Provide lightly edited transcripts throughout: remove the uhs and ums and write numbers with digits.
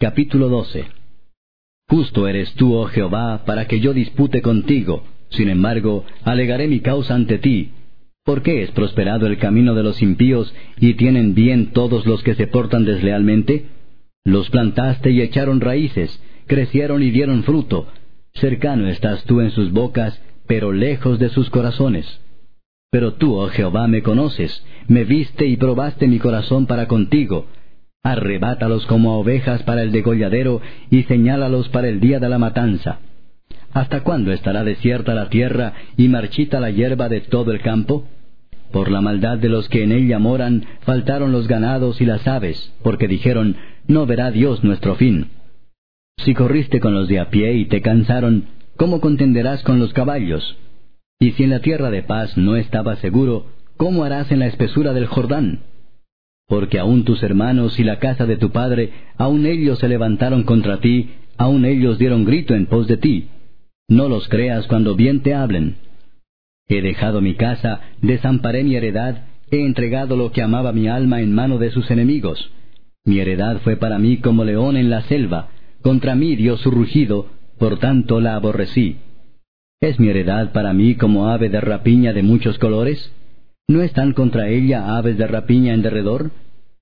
Capítulo 12. Justo eres tú, oh Jehová, para que yo dispute contigo. Sin embargo, alegaré mi causa ante ti. ¿Por qué es prosperado el camino de los impíos, y tienen bien todos los que se portan deslealmente? Los plantaste y echaron raíces, crecieron y dieron fruto. Cercano estás tú en sus bocas, pero lejos de sus corazones. Pero tú, oh Jehová, me conoces, me viste y probaste mi corazón para contigo. Arrebátalos como a ovejas para el degolladero, y señálalos para el día de la matanza. ¿Hasta cuándo estará desierta la tierra y marchita la hierba de todo el campo? Por la maldad de los que en ella moran, faltaron los ganados y las aves, porque dijeron, no verá Dios nuestro fin. Si corriste con los de a pie y te cansaron, ¿cómo contenderás con los caballos? Y si en la tierra de paz no estabas seguro, ¿cómo harás en la espesura del Jordán? Porque aun tus hermanos y la casa de tu padre, aun ellos se levantaron contra ti, aun ellos dieron grito en pos de ti. No los creas cuando bien te hablen. He dejado mi casa, desamparé mi heredad, he entregado lo que amaba mi alma en mano de sus enemigos. Mi heredad fue para mí como león en la selva, contra mí dio su rugido, por tanto la aborrecí. ¿Es mi heredad para mí como ave de rapiña de muchos colores? ¿No están contra ella aves de rapiña en derredor?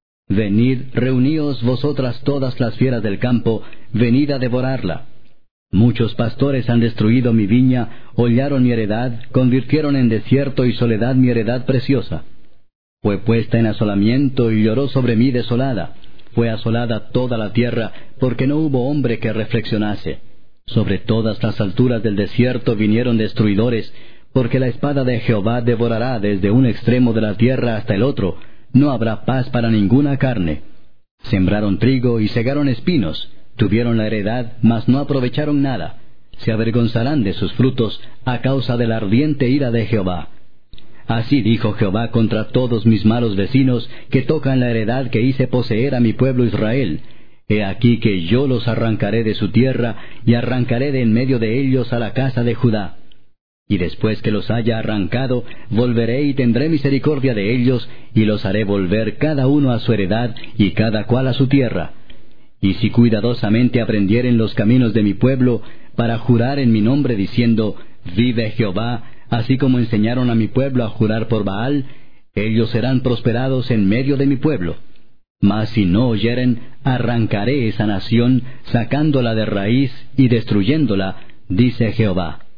Venid, reuníos vosotras todas las fieras del campo, venid a devorarla. Muchos pastores han destruido mi viña, hollaron mi heredad, convirtieron en desierto y soledad mi heredad preciosa. Fue puesta en asolamiento y lloró sobre mí desolada. Fue asolada toda la tierra, porque no hubo hombre que reflexionase. Sobre todas las alturas del desierto vinieron destruidores, porque la espada de Jehová devorará desde un extremo de la tierra hasta el otro, no habrá paz para ninguna carne. Sembraron trigo y segaron espinos, tuvieron la heredad, mas no aprovecharon nada. Se avergonzarán de sus frutos a causa de la ardiente ira de Jehová. Así dijo Jehová contra todos mis malos vecinos, que tocan la heredad que hice poseer a mi pueblo Israel. He aquí que yo los arrancaré de su tierra, y arrancaré de en medio de ellos a la casa de Judá. Y después que los haya arrancado, volveré y tendré misericordia de ellos, y los haré volver cada uno a su heredad, y cada cual a su tierra. Y si cuidadosamente aprendieren los caminos de mi pueblo, para jurar en mi nombre diciendo, vive Jehová, así como enseñaron a mi pueblo a jurar por Baal, ellos serán prosperados en medio de mi pueblo. Mas si no oyeren, arrancaré esa nación, sacándola de raíz y destruyéndola, dice Jehová.